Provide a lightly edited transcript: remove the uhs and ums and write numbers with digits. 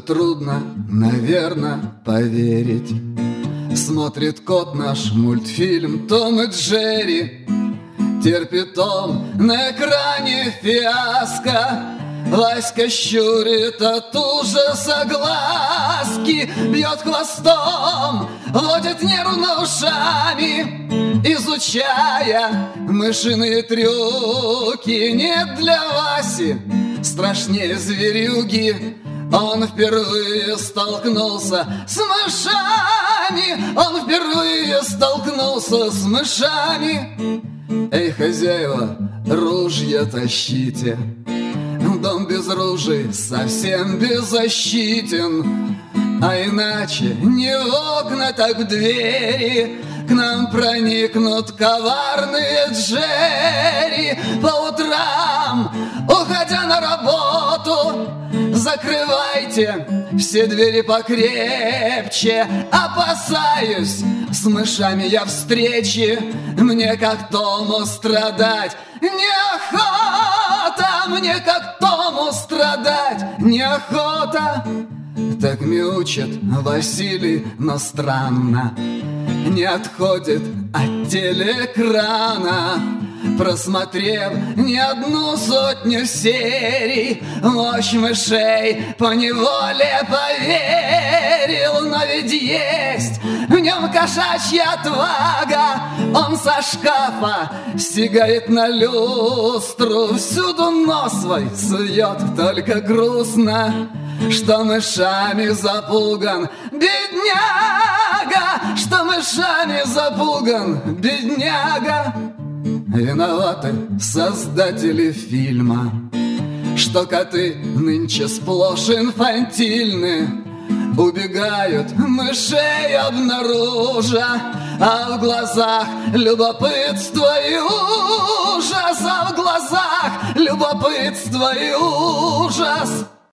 трудно, наверное, поверить. Смотрит кот наш мультфильм «Том и Джерри». Терпит он на экране фиаско. Васька щурит от ужаса глазки, бьет хвостом, водит нервно ушами, изучая мышиные трюки. Нет для Васи страшнее зверюги. Он впервые столкнулся с мышами. Он впервые столкнулся с мышами. Эй, хозяева, ружья тащите. Дом без ружей совсем беззащитен. А иначе не в окна, так в двери к нам проникнут коварные Джерри. По утрам, уходя на работу, закрывайте все двери покрепче. Опасаюсь с мышами я встречи. Мне как Тому страдать неохота. Мне как Тому страдать неохота. Так мяучит Василий, но странно не отходит от телеэкрана. Просмотрев не одну сотню серий, мощь мышей поневоле поверил. Но ведь есть в нем кошачья отвага. Он со шкафа стягает на люстру, всюду нос свой сует, только грустно, что мышами запуган бедняга. Что мышами запуган бедняга. Виноваты создатели фильма, что коты нынче сплошь инфантильны. Убегают мышей обнаружа, а в глазах любопытство и ужас. А в глазах любопытство и ужас.